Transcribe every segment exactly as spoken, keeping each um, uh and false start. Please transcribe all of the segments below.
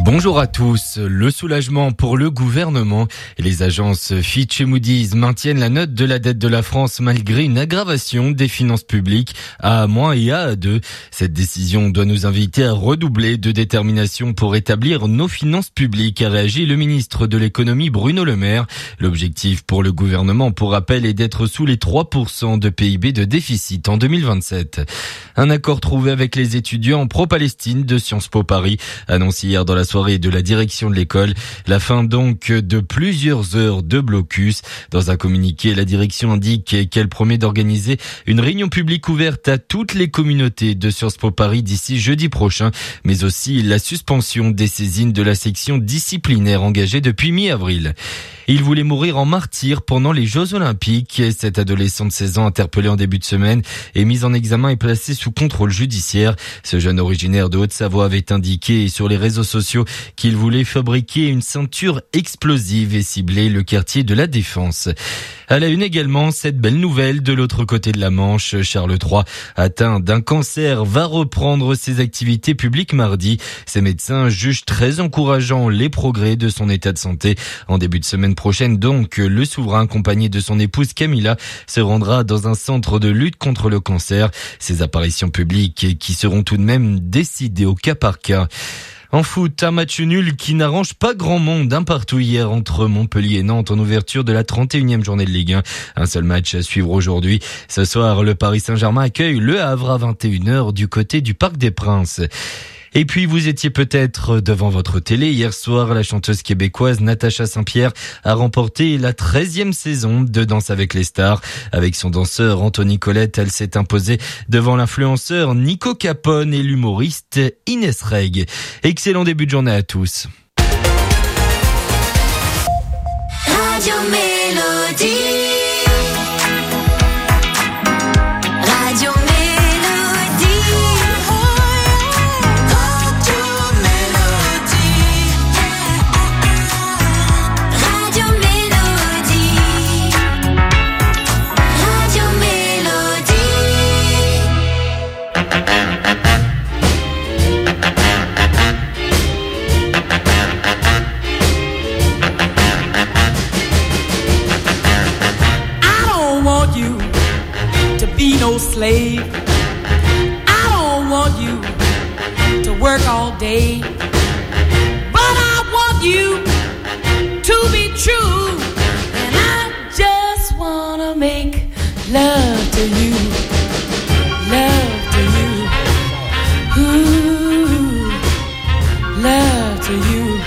Bonjour à tous. Le soulagement pour le gouvernement. Les agences Fitch et Moody's maintiennent la note de la dette de la France malgré une aggravation des finances publiques à A- et à A deux. Cette décision doit nous inviter à redoubler de détermination pour établir nos finances publiques, a réagi le ministre de l'économie Bruno Le Maire. L'objectif pour le gouvernement, pour rappel, est d'être sous les trois pour cent de P I B de déficit en deux mille vingt-sept. Un accord trouvé avec les étudiants pro-Palestine de Sciences Po Paris, annoncé hier dans la soirée de la direction de l'école. La fin donc de plusieurs heures de blocus. Dans un communiqué, la direction indique qu'elle promet d'organiser une réunion publique ouverte à toutes les communautés de Sciences Po Paris d'ici jeudi prochain, mais aussi la suspension des saisines de la section disciplinaire engagée depuis mi-avril. Il voulait mourir en martyr pendant les Jeux Olympiques. Cet adolescent de seize ans, interpellé en début de semaine, est mis en examen et placé sous contrôle judiciaire. Ce jeune originaire de Haute-Savoie avait indiqué sur les réseaux sociaux qu'il voulait fabriquer une ceinture explosive et cibler le quartier de la Défense. À la une également, cette belle nouvelle de l'autre côté de la Manche. Charles trois, atteint d'un cancer, va reprendre ses activités publiques mardi. Ses médecins jugent très encourageant les progrès de son état de santé. En début de semaine prochaine, donc, le souverain, accompagné de son épouse Camilla, se rendra dans un centre de lutte contre le cancer. Ces apparitions publiques qui seront tout de même décidées au cas par cas. En foot, un match nul qui n'arrange pas grand monde, un partout hier entre Montpellier et Nantes en ouverture de la trente et unième journée de Ligue un. Un seul match à suivre aujourd'hui. Ce soir, le Paris Saint-Germain accueille le Havre à vingt et une heures du côté du Parc des Princes. Et puis, vous étiez peut-être devant votre télé. Hier soir, la chanteuse québécoise Natacha Saint-Pierre a remporté la treizième saison de Danse avec les stars. Avec son danseur Anthony Colette, elle s'est imposée devant l'influenceur Nico Capone et l'humoriste Inès Reg. Excellent début de journée à tous. Radio Mélodie. Radio slave. I don't want you to work all day, but I want you to be true, and I just wanna make love to you, love to you, ooh, love to you.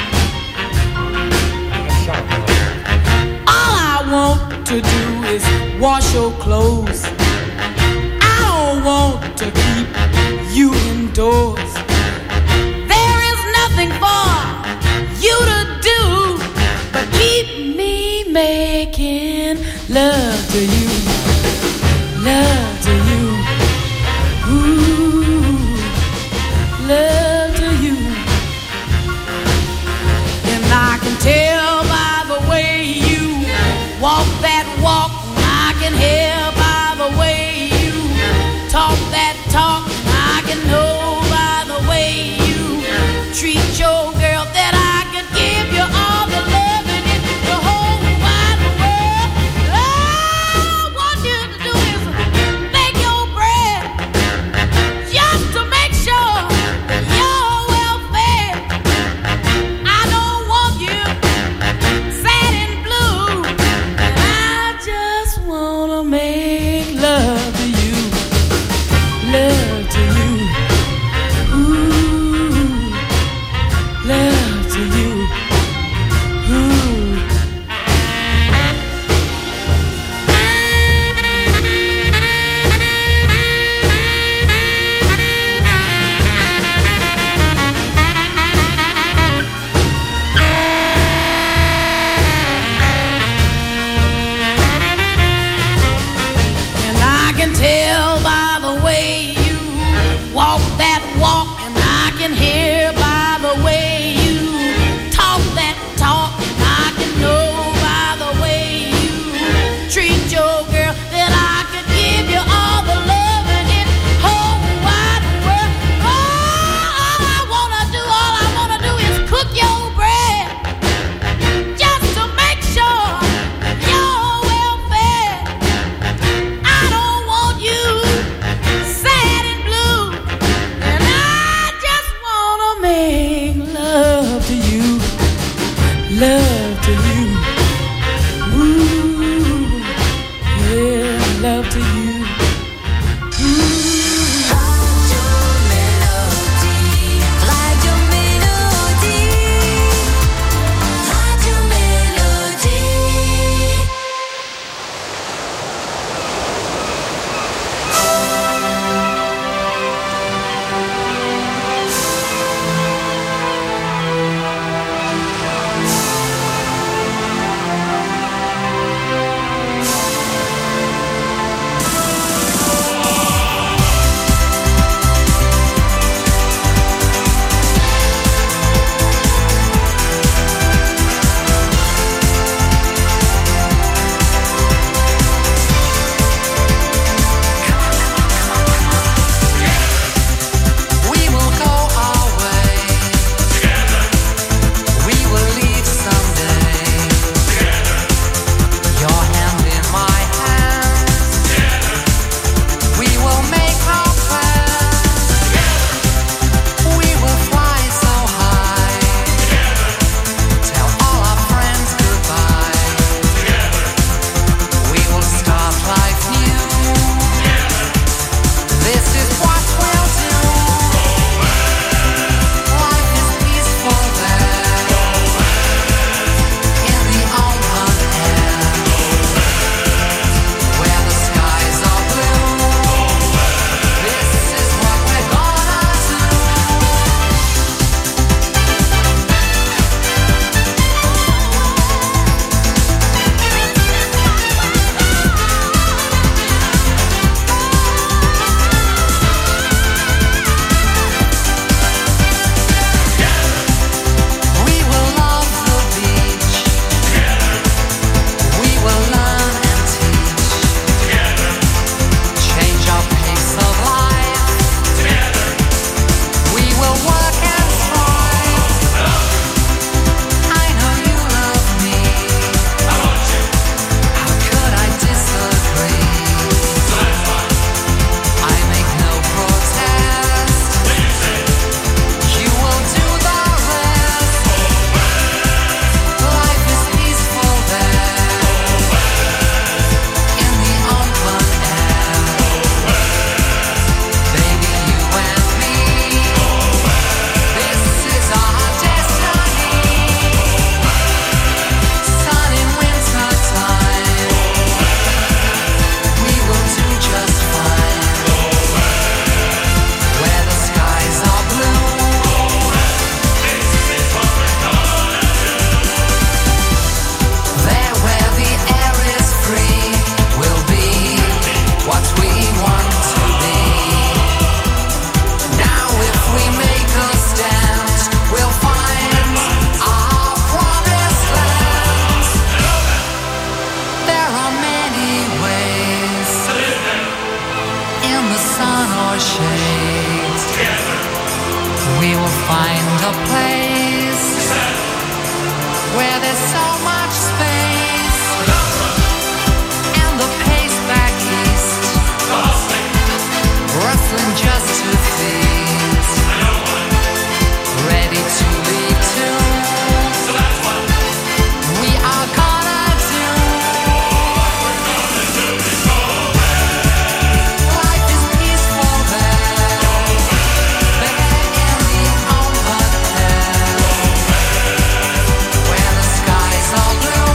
All I want to do is wash your clothes. Want to keep you indoors. There is nothing for you to do but keep me making love to you. our shades. We will find a place where there's so much space, and the pace back east, rustling just to feast, ready to lead to. We are gonna do. Life is peaceful there, there in the open air, where the skies are blue.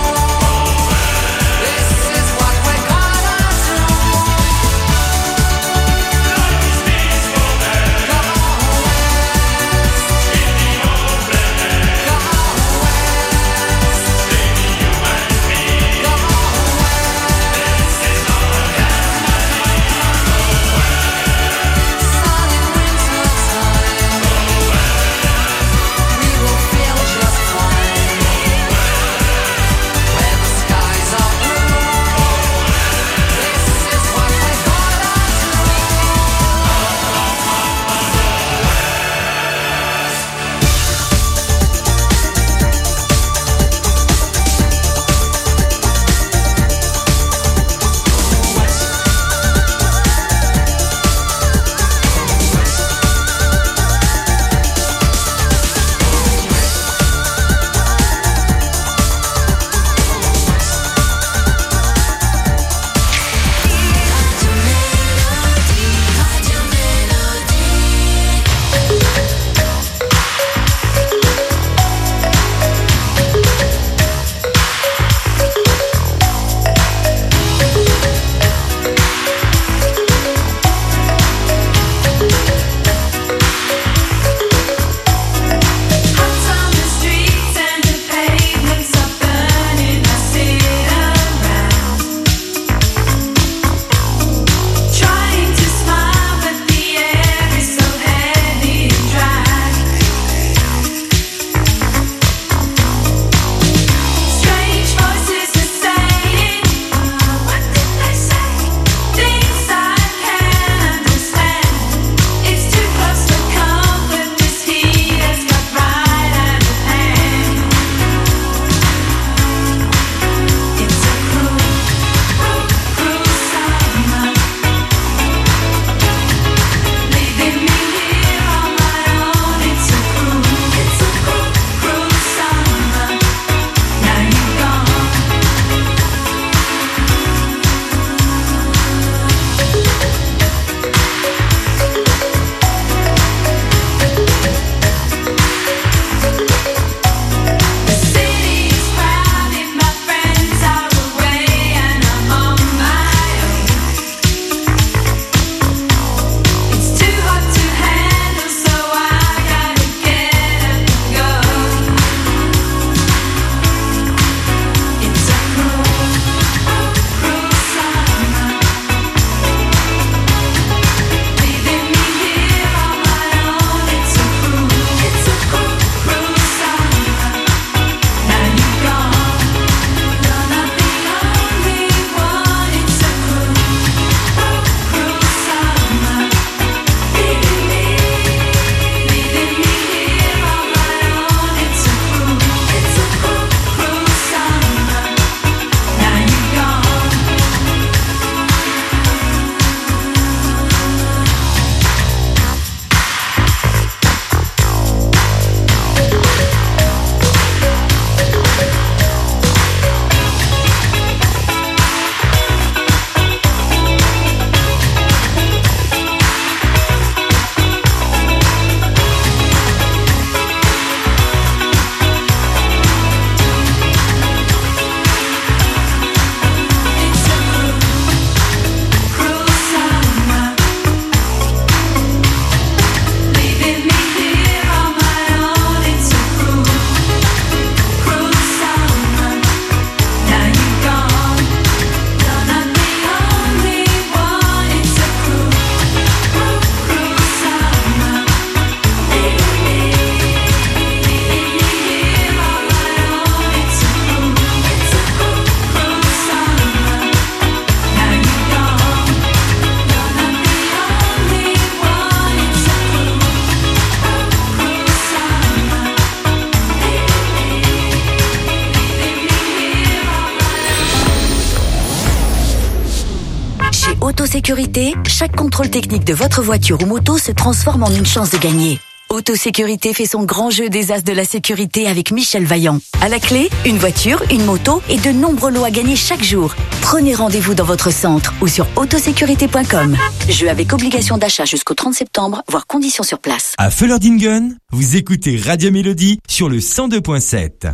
Autosécurité, chaque contrôle technique de votre voiture ou moto se transforme en une chance de gagner. Autosécurité fait son grand jeu des as de la sécurité avec Michel Vaillant. À la clé, une voiture, une moto et de nombreux lots à gagner chaque jour. Prenez rendez-vous dans votre centre ou sur autosécurité point com. Jeu avec obligation d'achat jusqu'au trente septembre, voire conditions sur place. À Feulerdingen, vous écoutez Radio Mélodie sur le cent deux point sept.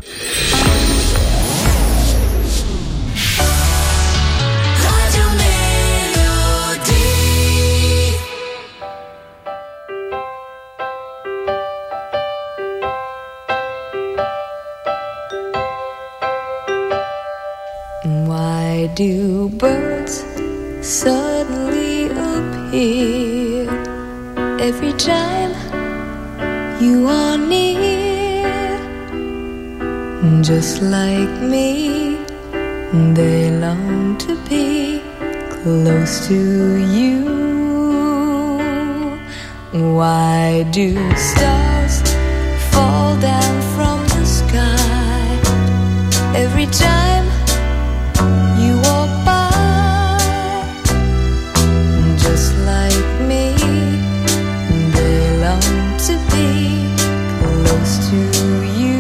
Why do birds suddenly appear every time you are near? Just like me, they long to be close to you. Why do stars fall down from the sky every time you walk by? Just like me, they long to be close to you.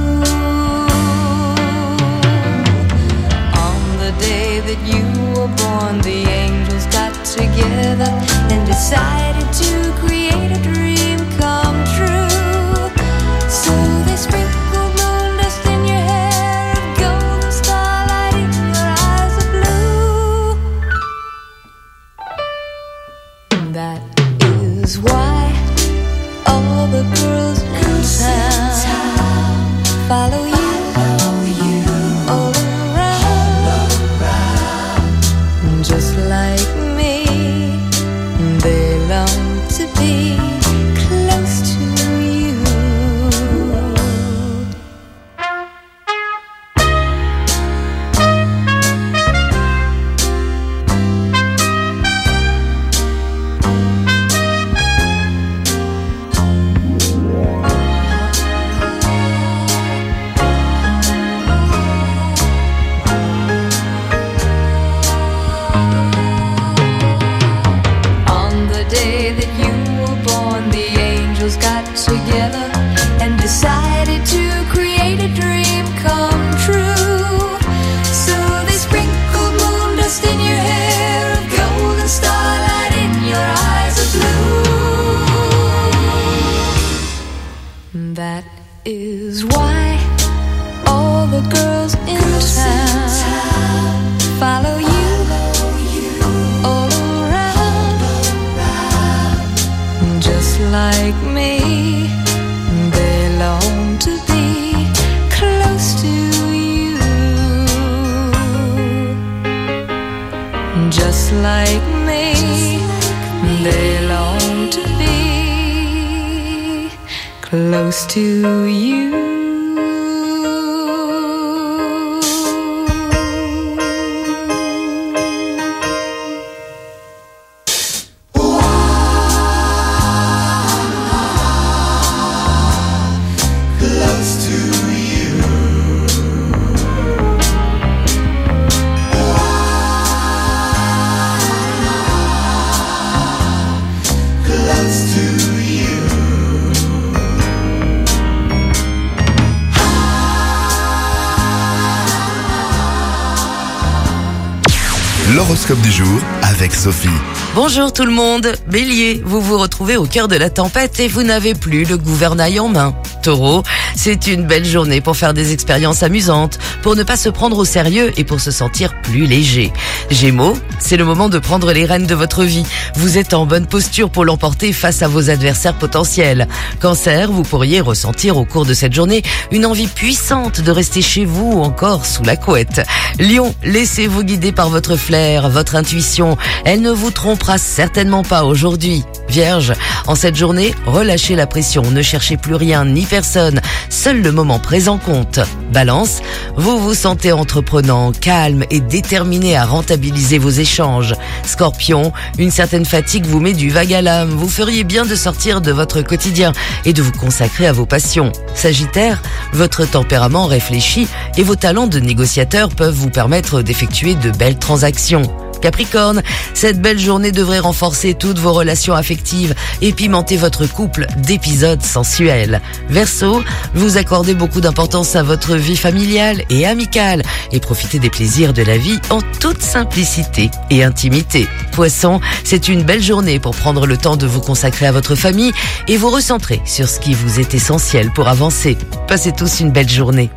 On the day that you were born, the angels got together and decided to create a dream come true. So they sprinkled moon dust in your hair, a golden starlight in your eyes of blue. That is why all the girls in town follow you all around. Just like me, they long to be close to you. On the day that you were born, the angels got together and decided to create a dream come true. So they sprinkled moon dust in your hair, a golden starlight in your eyes of blue. That is why all the girls in town follow you all around. Just like me, they long to be close to you. Just like me, they long to be close to you. L'horoscope du jour avec Sophie. Bonjour tout le monde. Bélier, vous vous retrouvez au cœur de la tempête et vous n'avez plus le gouvernail en main. Taureau, c'est une belle journée pour faire des expériences amusantes, pour ne pas se prendre au sérieux et pour se sentir plus léger. Gémeaux, c'est le moment de prendre les rênes de votre vie. Vous êtes en bonne posture pour l'emporter face à vos adversaires potentiels. Cancer, vous pourriez ressentir au cours de cette journée une envie puissante de rester chez vous ou encore sous la couette. Lion, laissez-vous guider par votre flair, votre intuition. Elle ne vous trompera certainement pas aujourd'hui. Vierge, en cette journée, relâchez la pression, ne cherchez plus rien ni personne, seul le moment présent compte. Balance, vous vous sentez entreprenant, calme et déterminé à rentabiliser vos échanges. Scorpion, une certaine fatigue vous met du vague à l'âme, vous feriez bien de sortir de votre quotidien et de vous consacrer à vos passions. Sagittaire, votre tempérament réfléchi et vos talents de négociateur peuvent vous permettre d'effectuer de belles transactions. Capricorne, cette belle journée devrait renforcer toutes vos relations affectives et pimenter votre couple d'épisodes sensuels. Verseau, vous accordez beaucoup d'importance à votre vie familiale et amicale et profitez des plaisirs de la vie en toute simplicité et intimité. Poisson, c'est une belle journée pour prendre le temps de vous consacrer à votre famille et vous recentrer sur ce qui vous est essentiel pour avancer. Passez tous une belle journée.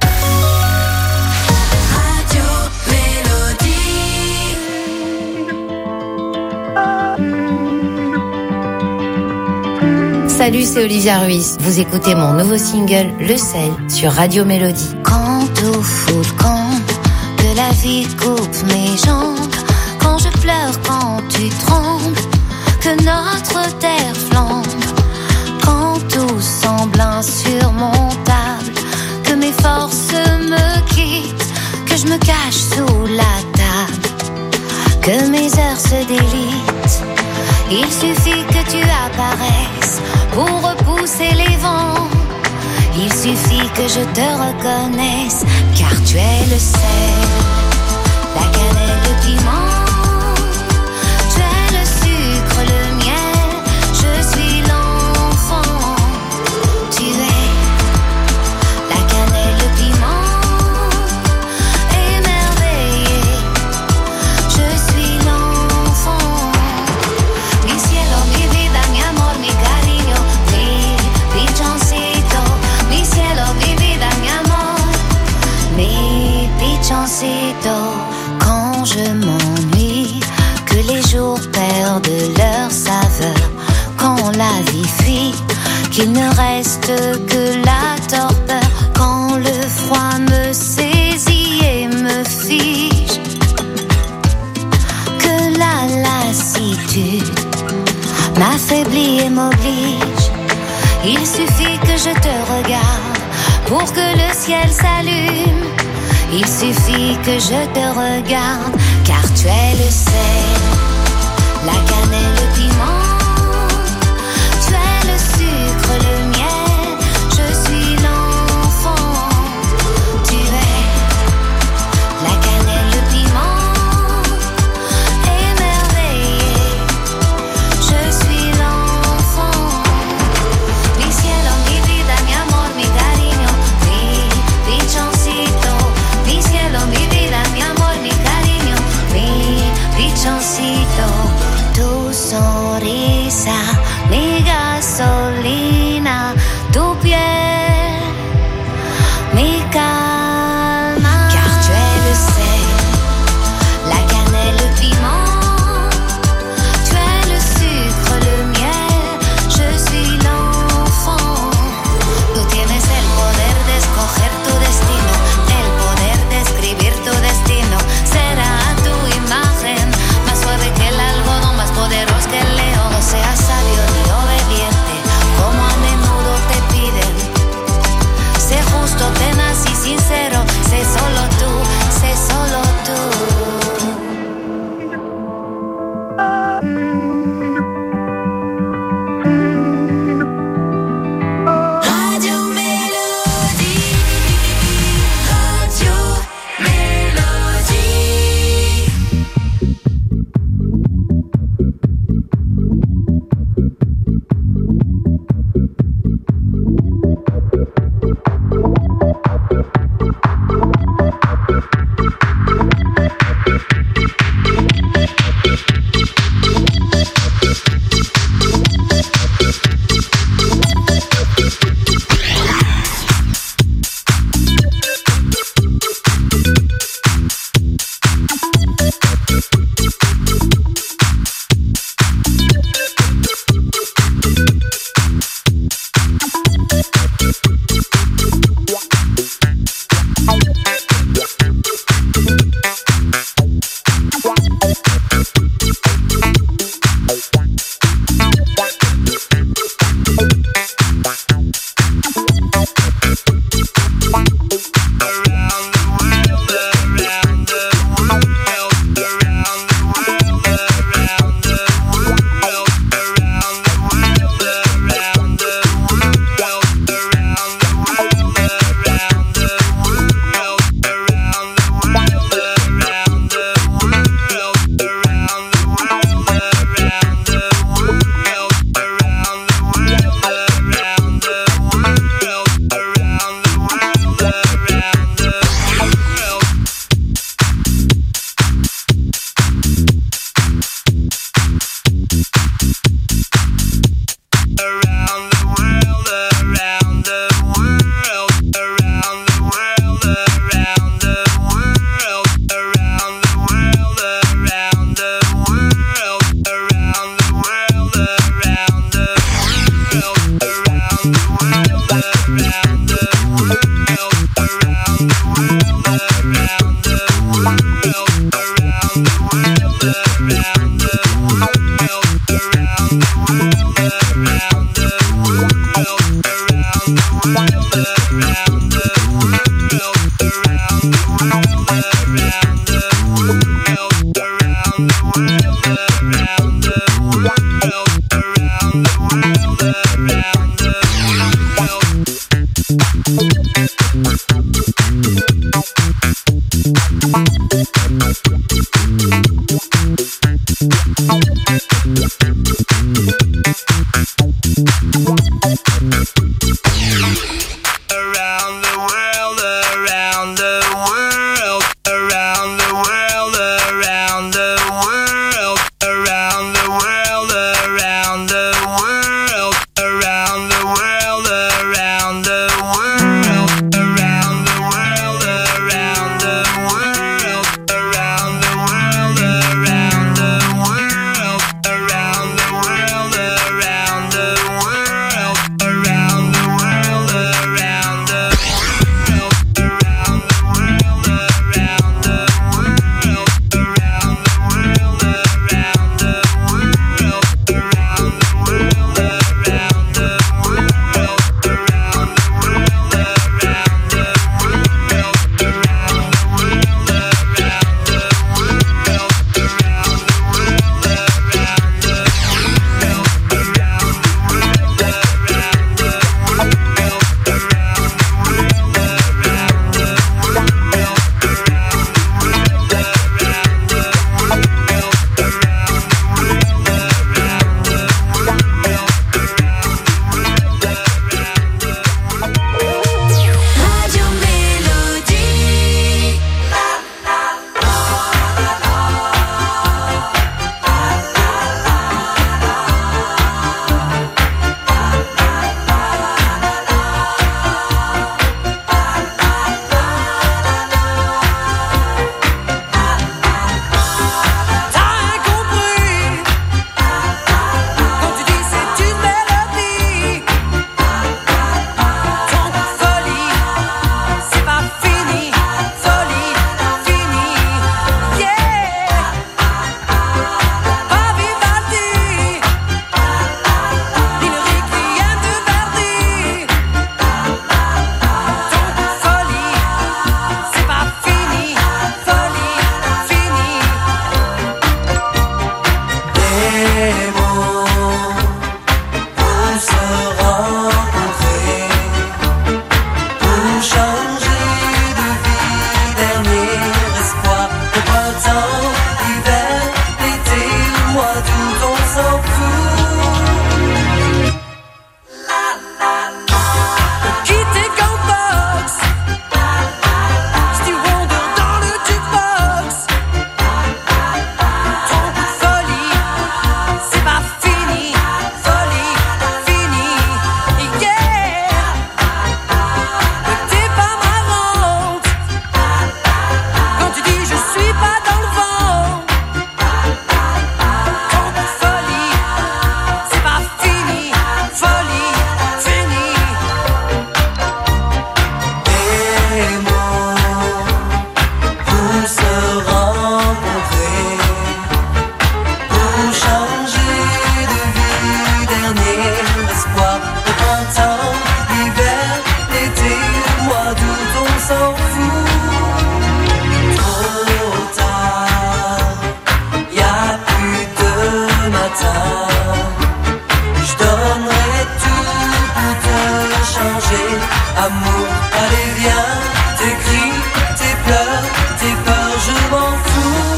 Salut, c'est Olivia Ruiz. Vous écoutez mon nouveau single, Le Sel, sur Radio Mélodie. Quand tout fout le camp, que la vie coupe mes jambes, quand je pleure, quand tu trembles, que notre terre flambe, quand tout semble insurmontable, que mes forces me quittent, que je me cache sous la table, que mes heures se délitent. Il suffit que tu apparaisses pour repousser les vents. Il suffit que je te reconnaisse, car tu es le sel, la cannelle, le piment. Tu es le sucre, le miel, je suis l'enfant. Tu es la cannelle, le piment, émerveillé. Je suis l'enfant. Mi cielo, mi vida, mi amor, mi cariño, mi pichoncito. Mi cielo, mi vida, mi amor, mi pichoncito. Quand je m'ennuie, que les jours perdent leur saveur, quand la vie fuit, qu'il ne reste que la torpeur, quand le froid me saisit et me fige, que la lassitude m'affaiblit et m'oblige. Il suffit que je te regarde pour que le ciel s'allume. Il suffit que je te regarde, car tu es le sel, la cannelle, le piment. Tu es le sucre, le miel, je suis l'enfant. Tu es la cannelle, le piment, émerveillé. Je suis l'enfant. Mi cielo, mi vida, mi amor, mi cariño, mi pichoncito. Mi cielo, mi vida, mi amor, mi cariño, mi pichoncito. Tu sonrisa, mi gasolina, tu piel, mi calma. Car tu es le sel, la cannelle, le piment. Tu es le sucre, le miel, je suis l'enfant. Tú tienes el poder de escoger tu destino, el poder de escribir tu destino. Será tu imagen, más suave que el algodón, más poderoso que el león. No seas sabio ni obediente, como Amour, allez viens, tes cris, tes pleurs, tes peurs, je m'en fous.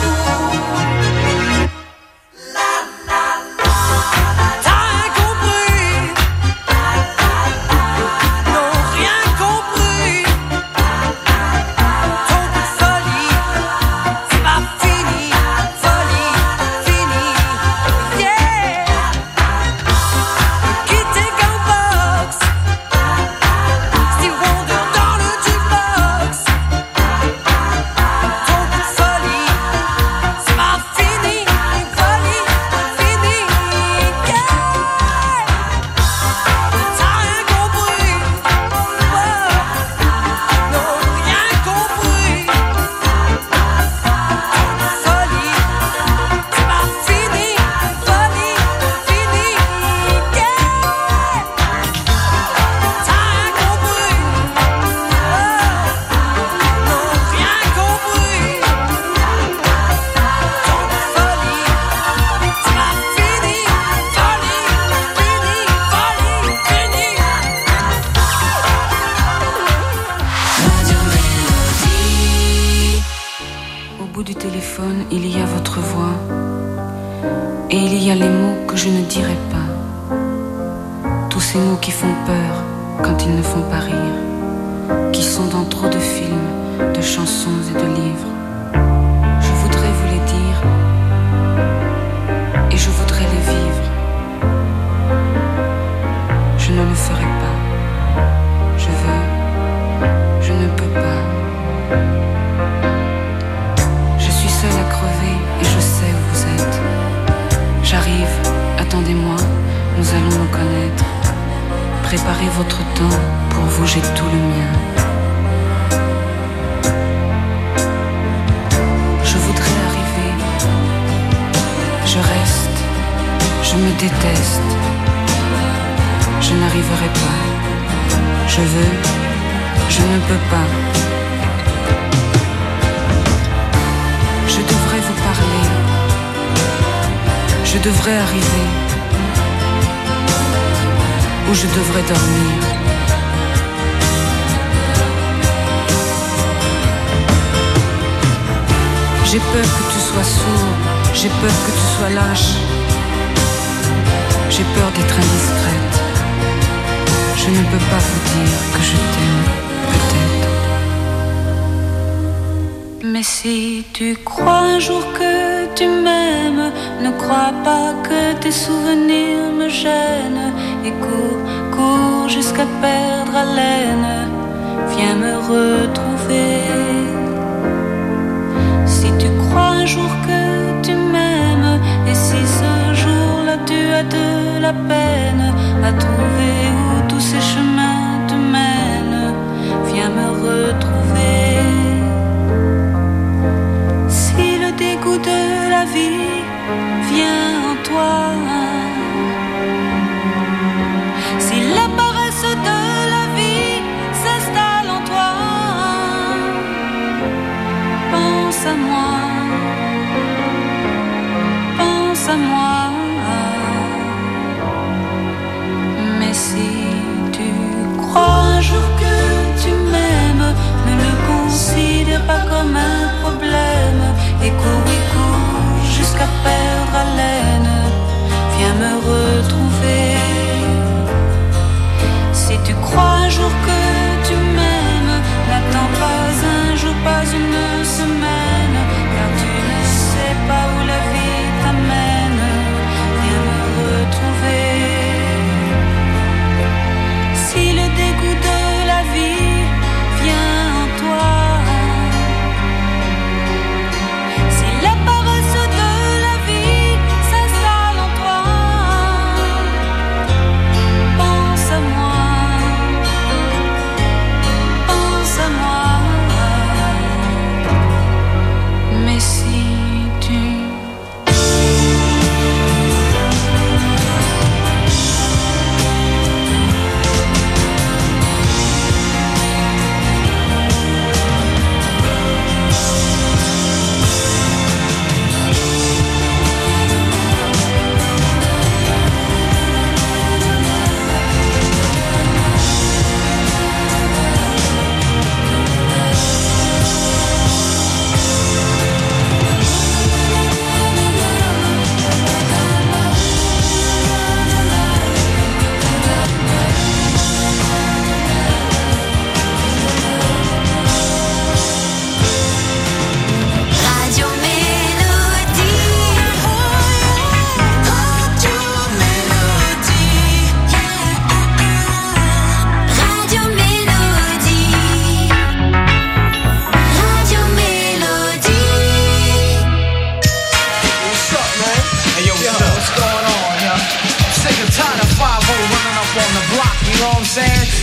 Viens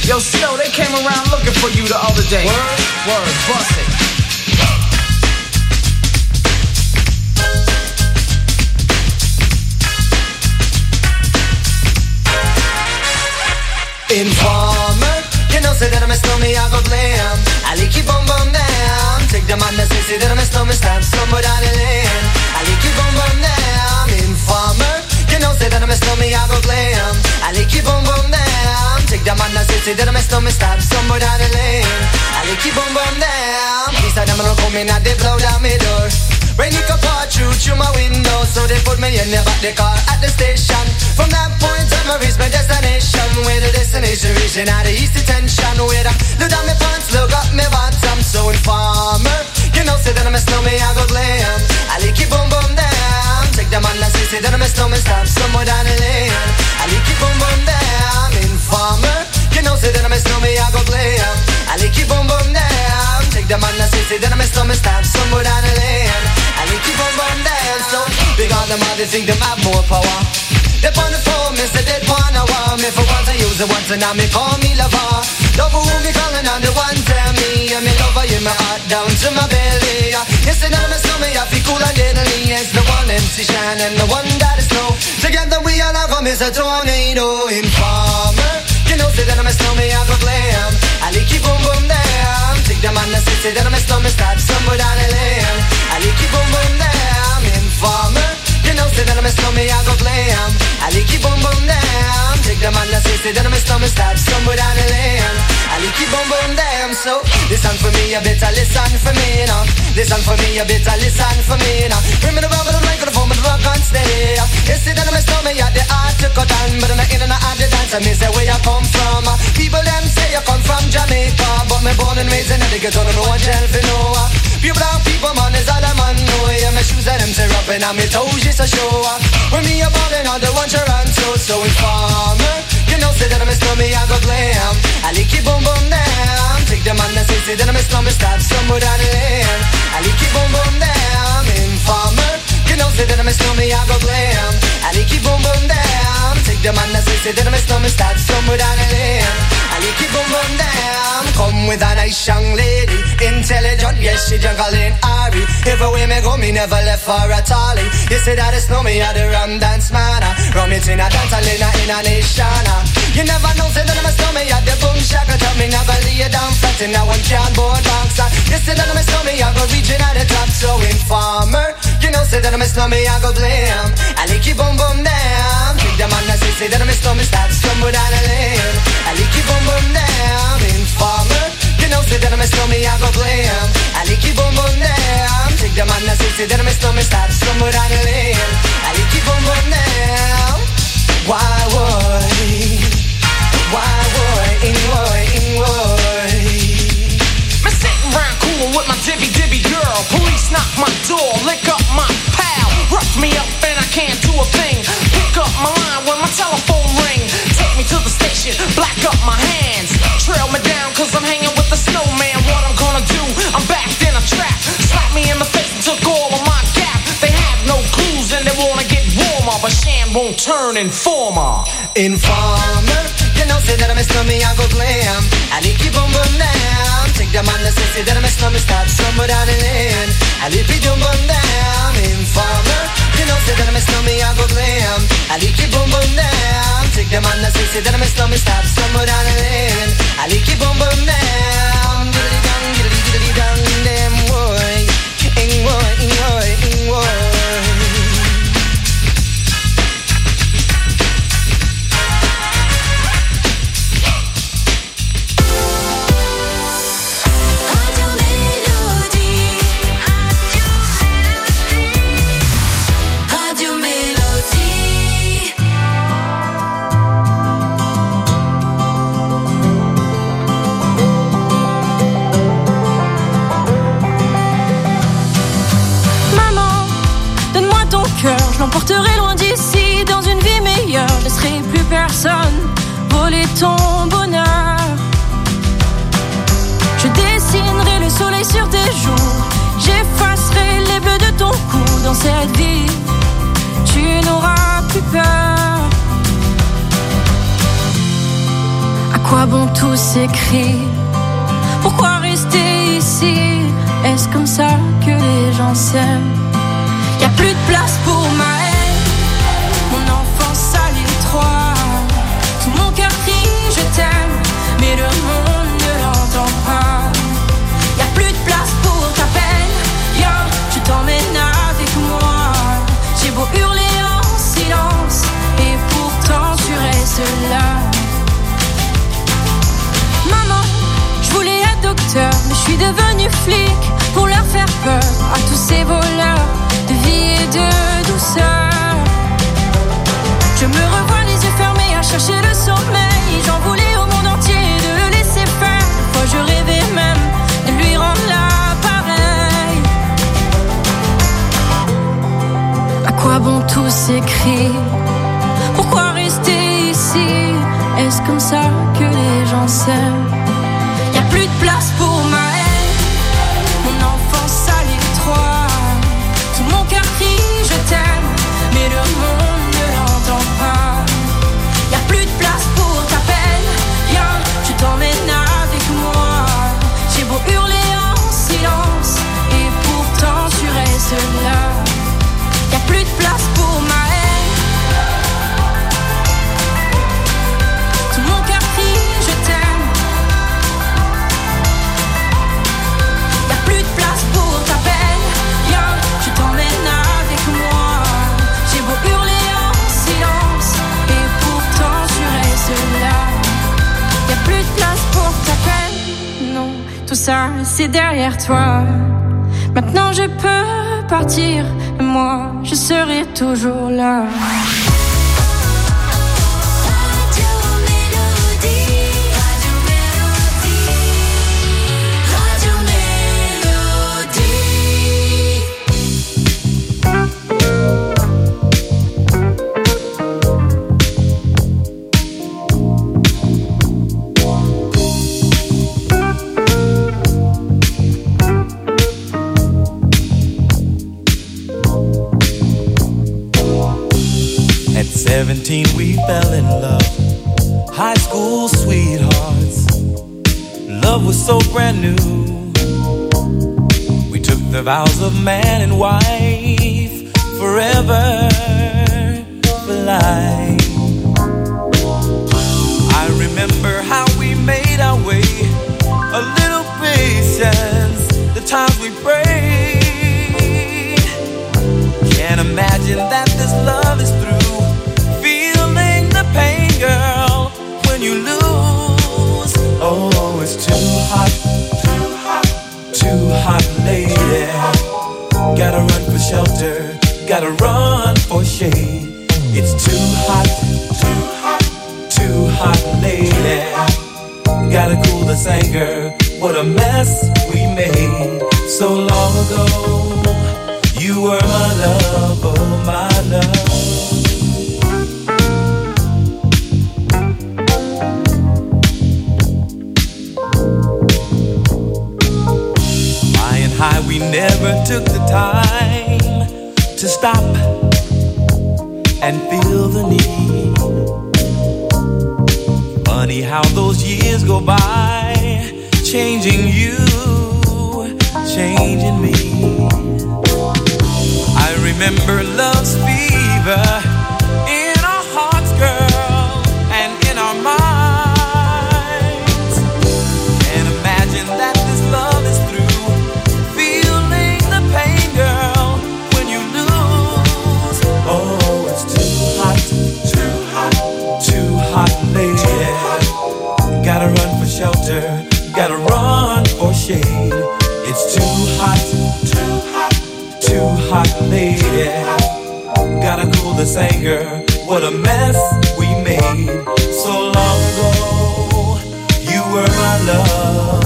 Yo, Snow, they came around looking for you the other day. Word, word, bust it. Informer, you know, say that I'm a snowman, I go glam. I like you bum bum down. Take the man that say, say that I'm a snowman, stab somewhere down the lane. I like you bum bum down. Informer, you know, say that I'm a snowman, I go glam. I like you bum bum down. Take the man that say, say that I'm a snowman, stab somewhere down the lane. I like you bum bum down. These are them gonna come in and they blow down my door. Rain it could pour through through my window, so they put me in the back the car at the station. From that point on, I reached my destination. Where the destination region out of east detention. Where I look down my pants, look up my bottom. So informer, you know, say that I'm a snowman, I go glam. I like it boom boom down. Take the man that say, say that I'm a snowman, stop somewhere down the lane. I like it boom boom down. Informer, you know, say that I'm a snowman, I go glam. I like it boom boom down. Take the man that say, say that I'm a snowman, stop somewhere down the lane. I like you bum bum dance, so big on them, they think them have more power. They on the phone, me say they wanna want me for once I use it once and now me call me lover. Love who me calling on the one tell me, and me lover in my heart down to my belly. Yes, and I'm a snowman, I feel cool and deadly. It's the one M C Shine and the one that is snow. Together we all have come is a tornado. Informer, you know say that I'm a snowman, I go glam. I like you boom boom down. Take the man that say, say that I'm a snowman, start somewhere down the lane. I like you boom boom down. Informer, you know say that I'm a snowman, I go glam. I like you boom boom down. Take the man that say, say that I'm a snowman, start somewhere down the lane. I like you boom boom down. So listen for me, you better listen for me now. Listen for me, you better listen for me now. Bring me the rubber, the microphone, the rock and steady. You say that I'm a snowman, you the art to cut on, but I'm not in and out of the dance. I miss where you come from. People them say you come from Jamaica, but me born and raised in the ghetto, don't know what jail for no. People down, people man is all a man know. Yeah, my shoes and them tear up and my toes just a show. When me a ballin' on the one Toronto, so informer, you know say that I'm a snowman, I go glam. I like you boom boom down. Take the man that say, say that I'm a snowman, start somewhere down the lane. I like you boom boom down. Informer, you know say that I'm a snowman, I go glam. I like you boom boom down. Take the man that say, say that I'm a snowman, start somewhere down the lane. I like you boom boom down. Come with a nice young lady, intelligent, yes she jungle in Ari. Everywhere me go, me never left for a tally. You say that it's no me at the rum dance man. Rum it in a dance hall in a, in a nation. You never know, say that I'm a snowman at the boom shack. Tell me never lay down flat in a one cardboard box. You say that I'm a snowman, I go reaching at the top. So informer, you know say that I'm a snowman, I go glam. I like you boom boom down. Take the man that say, say that I'm a snowman, start somewhere down the lane. I like you boom boom down. Informer, you know say that I'm a snowman, I go glam. I like you boom boom down. Take the man that say, say that I'm a snowman, start somewhere down the lane. I like you boom boom down. Why would, why would, in would, in would. Me sitting round cool with my dibby dibby girl. Police knock my door, lick up my pal. Rough me up and I can't do a thing. Pick up my line when my telephone ring. Take me to the station, black up my hands. Trail me down cause I'm hanging with the snowman. What I'm gonna do, I'm backed in a trap. Slap me in the face and took all of my gap. They have no clues and they wanna get warmer, but Shan won't turn informer. Informer, you know say that I'm a snowman, I go glam. I like you boom boom down. Take the man that say, say that I'm a snowman, start somewhere down the lane. I like you boom boom down. Informer, you know say that I'm a snowman, I go glam. I like you boom boom down. Take the man that say, say that I'm a snowman, start somewhere down the lane. I like you boom boom down. Diddly dong, diddly diddly dong, damn boy. Ing boy, ing boy, ing boy. Je l'emporterai loin d'ici, dans une vie meilleure. Je laisserai plus personne voler ton bonheur. Je dessinerai le soleil sur tes joues. J'effacerai les bleus de ton cou. Dans cette vie, tu n'auras plus peur. À quoi bon tous ces cris? Pourquoi rester ici? Est-ce comme ça que les gens s'aiment? Y'a plus de place pour ma haine. Mon enfance à l'étroit. Tout mon cœur crie je t'aime, mais le monde ne l'entend pas. Y'a plus de place pour ta peine. Viens, je t'emmène avec moi. J'ai beau hurler en silence, et pourtant tu restes là. Maman, je voulais être docteur, mais je suis devenue flic pour leur faire peur à tous ces voleurs de vie et de douceur. Je me revois les yeux fermés à chercher le sommeil. J'en voulais au monde entier de le laisser faire. Parfois je rêvais même de lui rendre l'appareil. À quoi bon tous ces cris? Pourquoi rester ici? Est-ce comme ça que les gens s'aiment? Y'a plus de place pour ma haine. Mon enfance à l'étroit. Tout mon cœur crie je t'aime, mais le monde ne l'entend pas. Y'a plus de place pour ta peine. Viens, je t'emmène avec moi. J'ai beau hurler en silence, et pourtant tu restes là. Y'a plus de place pour ma haine. Tout mon cœur crie je t'aime. Y'a plus de place pour ta peine. Viens, je t'emmène avec moi. J'ai beau hurler en silence, et pourtant tu restes là. Y'a plus de place pour ta peine. Non, tout ça c'est derrière toi. Maintenant je peux partir, et moi je serai toujours là. seventeen we fell in love, high school sweethearts. Love was so brand new. We took the vows of man and wife, forever, for life. I remember how we made our way, a little patience, the times we prayed. Can't imagine that this love is through. Pain, girl, when you lose. Oh, it's too hot, too hot, too hot, lady. Gotta run for shelter, gotta run for shade. It's too hot, too hot, too hot, lady. Gotta cool this anger. What a mess we made so long ago. You were my love, oh my love. High, we never took the time to stop and feel the need. Funny how those years go by, changing you, changing me. I remember love's fever in our hearts, girl, and in our minds. Can't imagine that this love is through. Pain, girl, when you lose. Oh, it's too hot, too hot, too hot, lady. Gotta run for shelter, gotta run for shade. It's too hot, too hot, too hot, lady. Gotta cool this anger. What a mess we made so long ago. You were my love.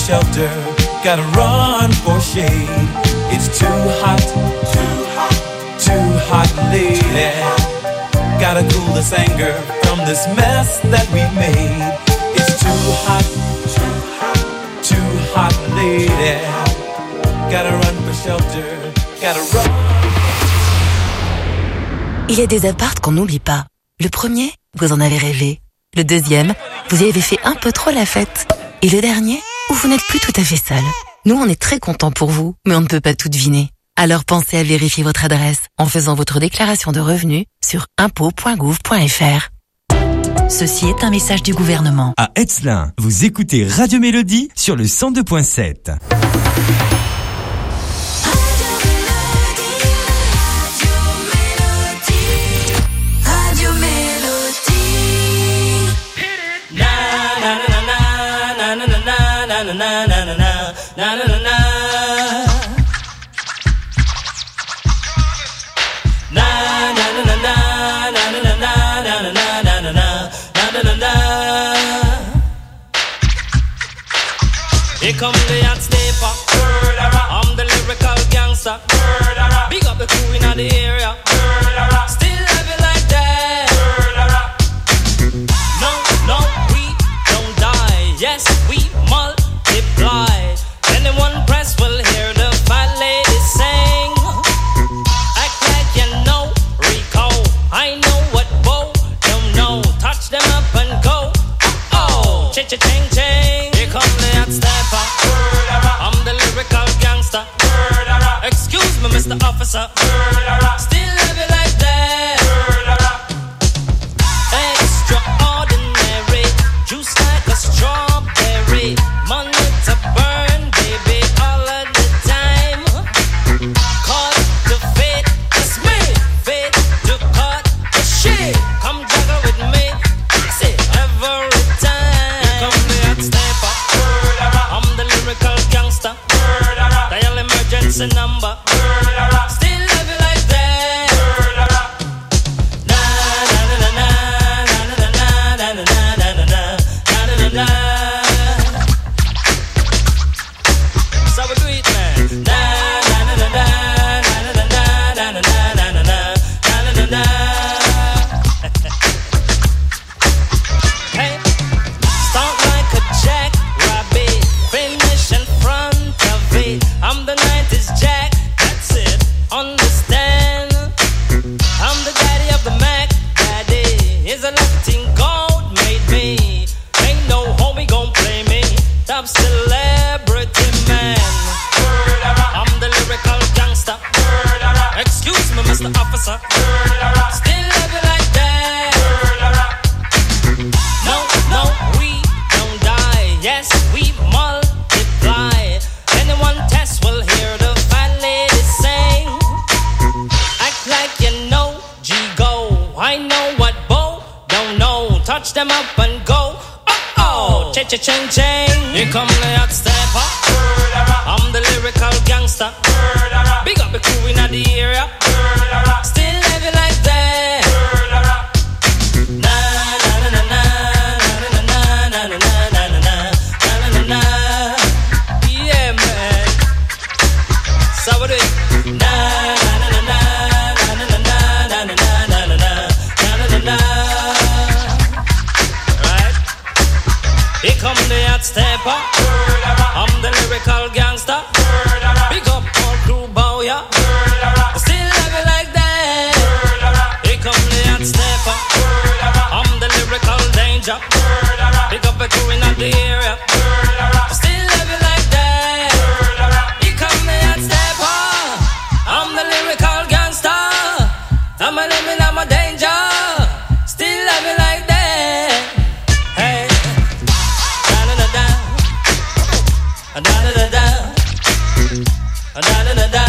shelter, gotta run for shade. It's too hot, too hot, too hot, lady. Gotta cool this anger from this mess that we made. It's too hot, too hot, too hot, lady. Gotta run for shelter, gotta run. Il y a des apparts qu'on n'oublie pas. Le premier, vous en avez rêvé. Le deuxième, vous y avez fait un peu trop la fête. Et le dernier, où vous n'êtes plus tout à fait seul. Nous, on est très contents pour vous, mais on ne peut pas tout deviner. Alors pensez à vérifier votre adresse en faisant votre déclaration de revenus sur impôts point gouv point f r. Ceci est un message du gouvernement. À Hetzlin, vous écoutez Radio Mélodie sur le cent deux point sept. Here come the hot stepper. I'm the lyrical gangster. Big up the crew in the area. Still have it like that. No, no, we don't die. Yes, we multiply. Anyone press will hear the fat lady sing. Act like you know Rico. I know what Bo don't know. Touch them up and go. Oh, cha-cha-ching, ching. Here come the hot stepper. I'm the lyrical gangster. Excuse me, Mister Officer. Still have it like that. Extraordinary. Juice like a strawberry. Money to burn, baby, all of the time. Cut to fit, it's me. Fit to cut the shit. Come juggle with me. Fix it every time. Here come the hot stepper. I'm the lyrical gangster. Dial emergency number. Still love you like that. Na na na na na na na na na na na na na na. So we do it, man. Na na na na na na na na na na na na na na na. Hey, start like a jackrabbit, finish in front of it. I'm the nineties Jack, that's it. Understand? I'm the daddy of the Mac. Daddy is a Latin gold made me. Ain't no homie gon' play me. Top celebrity man. I'm the lyrical gangster. Excuse me, Mister Officer. Still love you like that. No, no, we don't die. Yes, we multiply. Anyone test will hear the fat lady sing. Act like you know G-Go. I know what Bo don't know. Touch them up and go. Oh, cha-cha-ching-ching. Here come the hot stepper. I'm the lyrical gangster. Big up the crew in the area. Still have it like that. Na na na na na na na na na na na na na. Yeah, man. So we do it. Na na na na na na na na na na na na na. Right? Here come the hot stepper. I'm the lyrical gangster. Big up all crew bow, yeah. Still have it like that. Here come the hot stepper. I'm the lyrical danger. Big up the crew in the area. Still have it like that. Here come the hot stepper. I'm the lyrical gangster. I'm a limit, I'm a danger. Still have it like that. Hey. Da-da-da-da. Da-da-da-da. Da-da-da-da.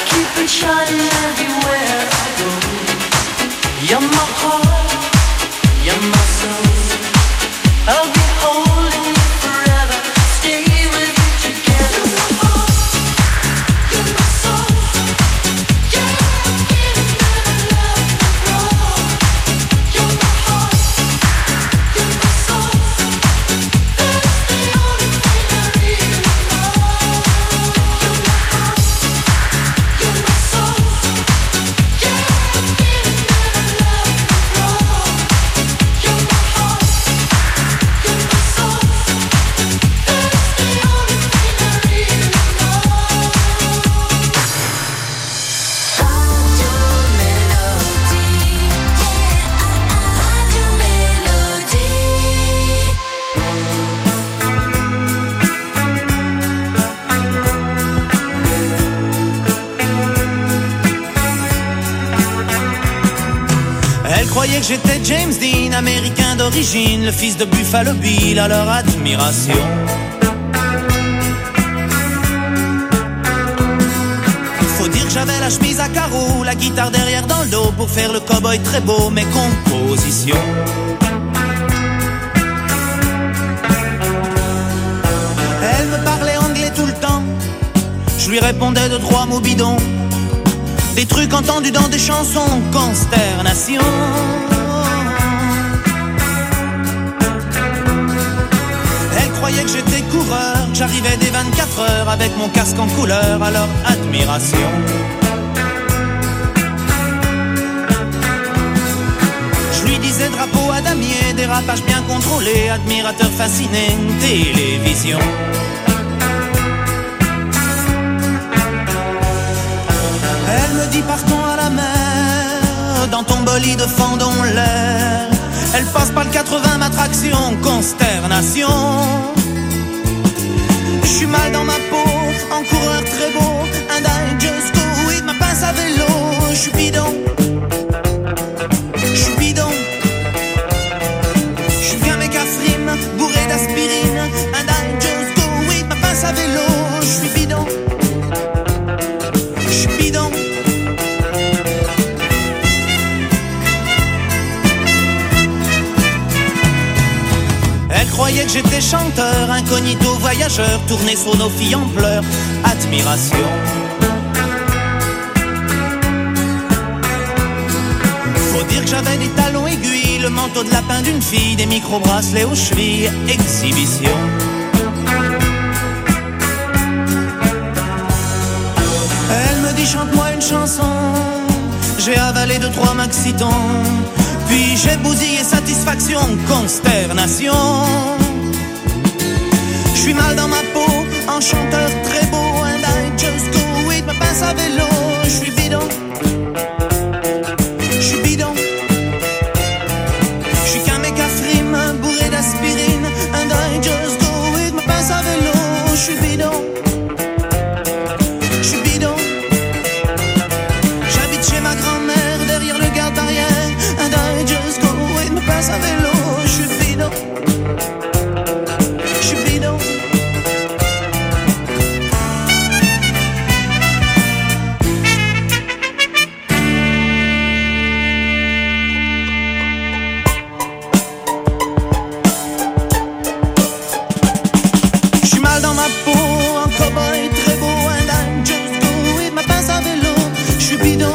keep it shining everywhere I go. You're my heart, you're my soul. I'll be holding you forever, stay with you together. You're my heart, you're my soul. Yeah, I'm feeling that I love you wrong. You're my heart, you're my soul. That's the only thing I really know. You're my heart, you're my soul. Yeah, I'm feeling that I love you wrong. You're my heart, you're my soul. That's the only thing I really know. Elle croyait que j'étais James Dean, américain d'origine, le fils de Buffalo Bill, à leur admiration. Faut dire que j'avais la chemise à carreaux, la guitare derrière dans le dos, pour faire le cow-boy très beau, mes compositions. Elle me parlait anglais tout le temps, je lui répondais de trois mots bidons. Des trucs entendus dans des chansons, consternation. Elle croyait que j'étais coureur, que j'arrivais des vingt-quatre heures avec mon casque en couleur, à leur admiration. Je lui disais drapeau à damier, dérapage bien contrôlé, admirateur fasciné, télévision. Elle me dit partons à la mer, dans ton bolide fendons l'air. Elle passe par le quatre-vingts, ma traction, consternation. Je suis mal dans ma peau, en coureur très beau, and I just go with ma pince à vélo. Je suis bidon, je suis bidon. Je suis bien mécafrime, bourré d'aspirine, and I just go with ma pince à vélo. Je suis bidon, je suis bidon. Elle croyait que j'étais chanteur, incognito voyageur, tourné sur nos filles en pleurs, admiration. Faut dire que j'avais des talons aiguilles, le manteau de lapin d'une fille, des micro-bracelets aux chevilles, exhibition. Elle me dit chante-moi une chanson, j'ai avalé deux trois maxitons, puis j'ai bousillé satisfaction, consternation. Je suis mal dans ma peau, en chanteur très beau, and I just go with ma pince à vélo. Je suis bidon, je suis bidon. Je suis qu'un mécafrime, bourré d'aspirine, and I just go with ma pince à vélo. Je suis bidon, je suis bidon. J'habite chez ma grand-mère, derrière le garde arrière, and I just go with ma pince à vélo. Je suis bidon, je suis bidon. Je suis mal dans ma peau, un cow-boy très beau, and I just go with ma pince à vélo. Je suis bidon,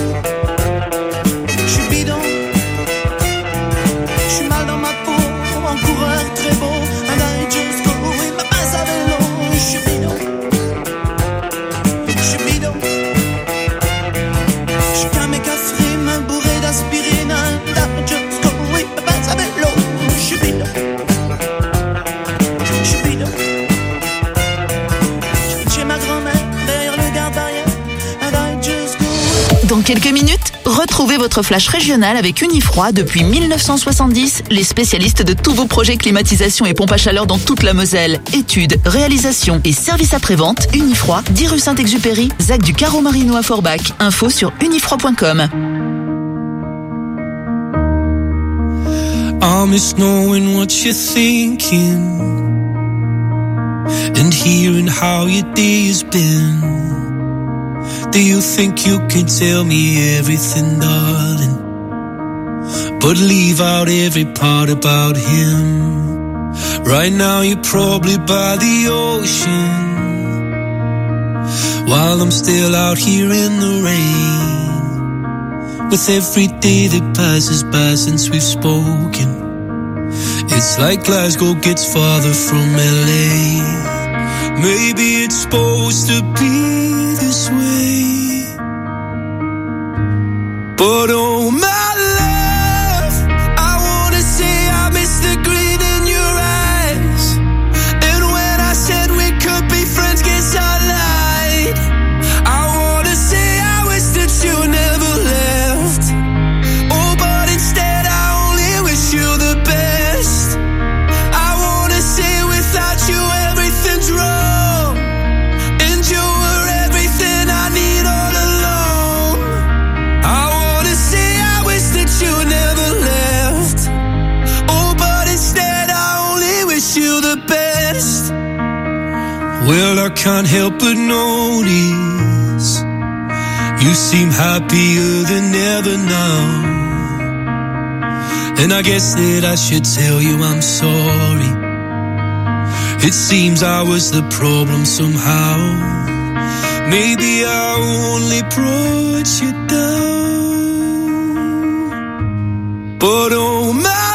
je suis bidon. Je suis mal dans ma peau, un coureur très beau, and I just go with ma pince à vélo. Je suis bidon, je suis bidon. Je suis qu'un mécafrime, bourré d'aspirine, and I just go with ma pince à vélo. Je suis bidon, je suis bidon. J'habite chez ma grand-mère, derrière le garde arrière, and I just go. Dans quelques minutes, retrouvez votre flash régional avec Unifroid. Depuis mille neuf cent soixante-dix, les spécialistes de tous vos projets climatisation et pompe à chaleur dans toute la Moselle. Études, réalisations et services après-vente, Unifroid, dix rue Saint-Exupéry, Zac du Carreau Marino à Forbach. Info sur unifroid point com. I miss knowing what you're thinking and hearing how your day has been. Do you think you can tell me everything, darling? But leave out every part about him. Right now you're probably by the ocean, while I'm still out here in the rain. With every day that passes by since we've spoken, it's like Glasgow gets farther from L A. Maybe it's supposed to be this way, but oh my love, I wanna say I miss the green in your eyes. And when I said we could be friends, guess I lied. I wanna say I wish that you never left. Oh, but instead I only wish you the best. I wanna say without you everything's wrong, and you were everything I need all along. I wanna say I wish that you never left. Oh, but instead I only wish you the best. Well, I can't help but notice you seem happier than ever now, and I guess that I should tell you I'm sorry. It seems I was the problem somehow. Maybe I only brought you down, but oh my